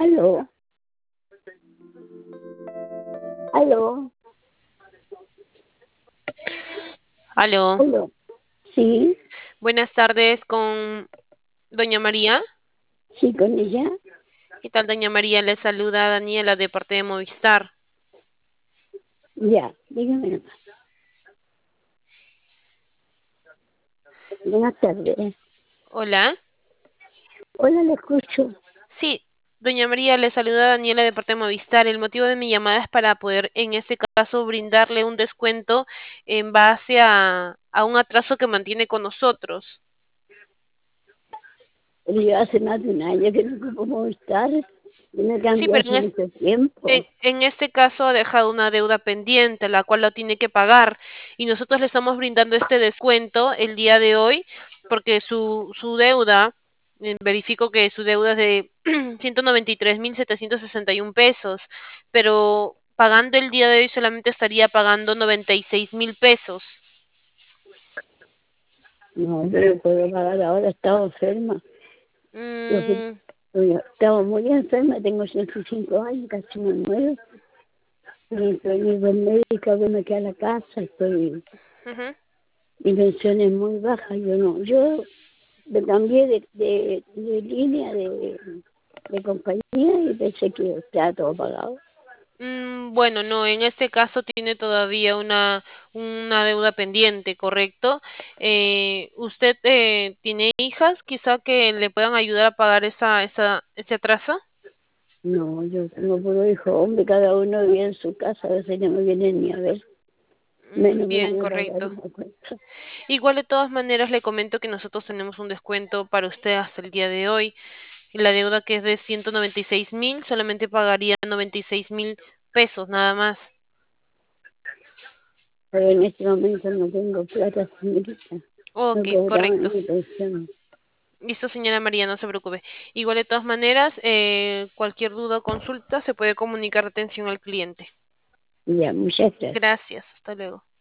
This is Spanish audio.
Aló, aló, Aló, aló. Sí, buenas tardes con doña María. sí, con ella. ¿Qué tal, doña María? Le saluda Daniela de parte de Movistar. Ya, dígame nomás. Buenas tardes. Hola. Hola, le escucho. Sí, doña María, le saluda Daniela de parte de Movistar. El motivo de mi llamada es para poder, en este caso, brindarle un descuento en base a un atraso que mantiene con nosotros. Pero yo hace más de un año que no puedo Movistar. Yo me Sí, cambié pero hace mucho tiempo. en este caso ha dejado una deuda pendiente, la cual lo tiene que pagar. Y nosotros le estamos brindando este descuento el día de hoy, porque su deuda, verifico que su deuda es de 193.761 pesos, pero pagando el día de hoy solamente estaría pagando 96.000 pesos. No, pero puedo pagar ahora, estaba enferma. Yo que- Mm, yo estaba muy enferma, tengo 105 años, casi me muero. Estoy buen médica, que me queda a la casa, ujú. mi pensión es muy baja, yo me cambié de línea de compañía y pensé que estaba todo pagado. Bueno, no, en este caso tiene todavía una deuda pendiente, ¿correcto? ¿Usted tiene hijas quizá que le puedan ayudar a pagar ese atraso? No, yo tengo puro hijo, hombre, cada uno vive en su casa, a veces no me vienen ni a ver, menos me Bien, van a pagar correcto. una cuenta. Igual de todas maneras le comento que nosotros tenemos un descuento para usted hasta el día de hoy. Y la deuda que es de 196.000 solamente pagaría 96.000 pesos, nada más. Pero en este momento no tengo plata, señorita, no Ok, cobraba correcto. mi pensión. Listo, señora María, no se preocupe. Igual de todas maneras, cualquier duda o consulta se puede comunicar atención al cliente. Ya, muchas gracias. Gracias, hasta luego.